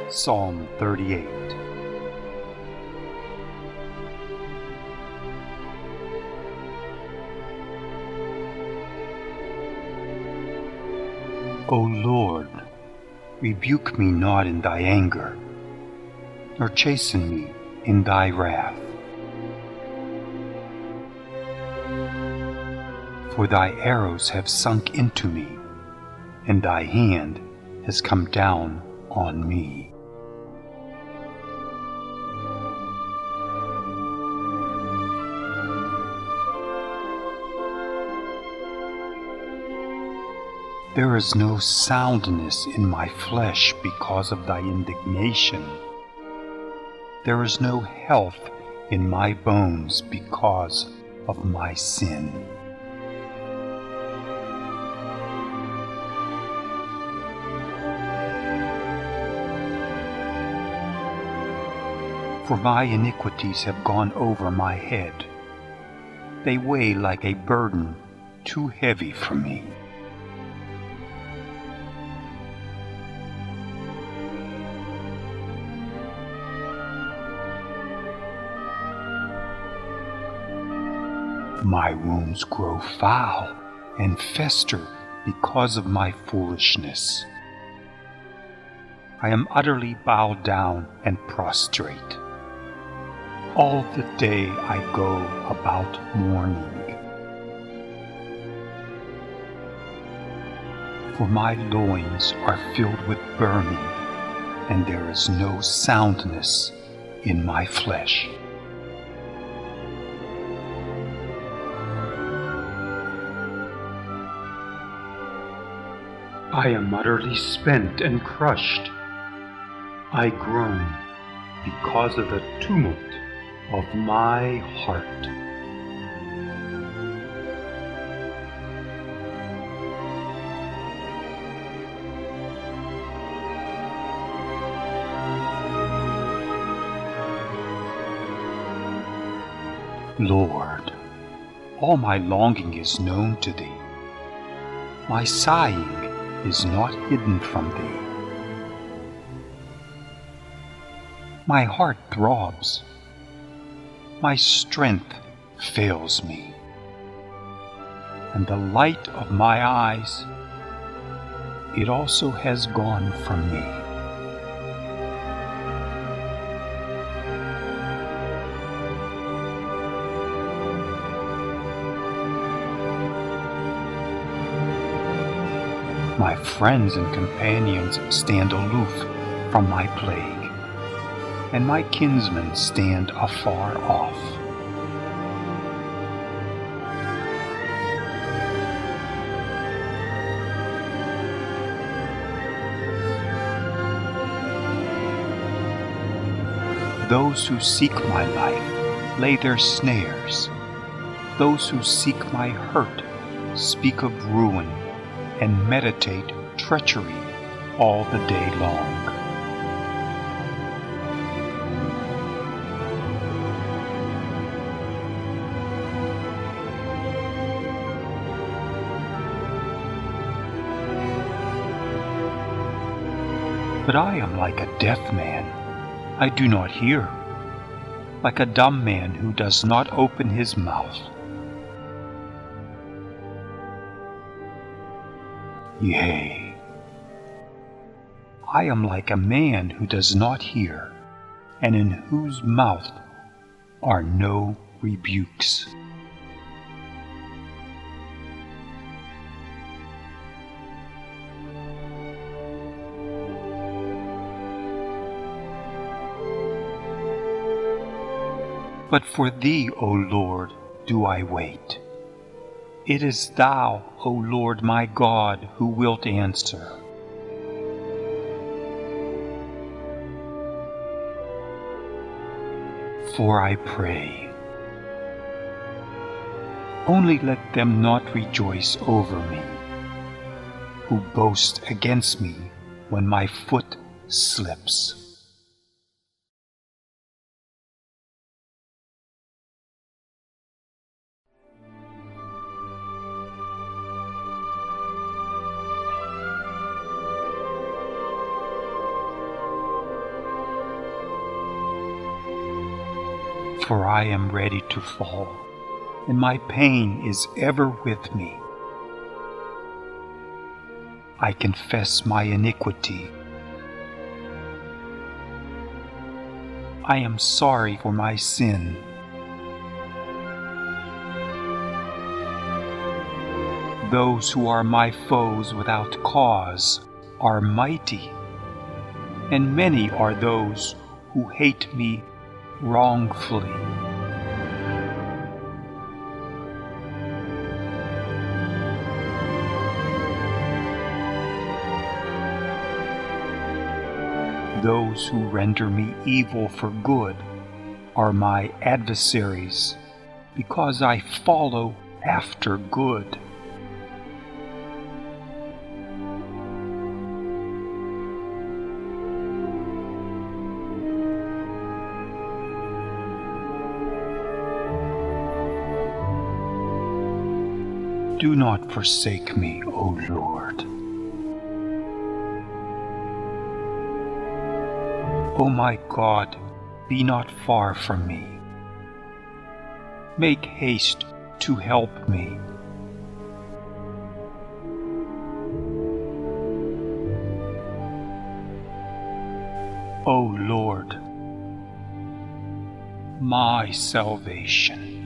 Psalm 38. O Lord, rebuke me not in thy anger, nor chasten me in thy wrath. For thy arrows have sunk into me, and thy hand has come down on me. There is no soundness in my flesh because of thy indignation. There is no health in my bones because of my sin. For my iniquities have gone over my head. They weigh like a burden too heavy for me. My wounds grow foul and fester because of my foolishness. I am utterly bowed down and prostrate. All the day I go about mourning. For my loins are filled with burning, and there is no soundness in my flesh. I am utterly spent and crushed. I groan because of the tumult of my heart. Lord, all my longing is known to thee. My sighing is not hidden from thee. My heart throbs. My strength fails me, and the light of my eyes, it also has gone from me. My friends and companions stand aloof from my plague, and my kinsmen stand afar off. Those who seek my life lay their snares. Those who seek my hurt speak of ruin and meditate treachery all the day long. But I am like a deaf man. I do not hear, like a dumb man who does not open his mouth. Yea, I am like a man who does not hear, and in whose mouth are no rebukes. But for thee, O Lord, do I wait. It is thou, O Lord my God, who wilt answer. For I pray, only let them not rejoice over me, who boast against me when my foot slips. for I am ready to fall, and my pain is ever with me. I confess my iniquity. I am sorry for my sin. Those who are my foes without cause are mighty, and many are those who hate me wrongfully. Those who render me evil for good are my adversaries, because I follow after good. Do not forsake me, O Lord. O my God, be not far from me. Make haste to help me. O Lord, my salvation.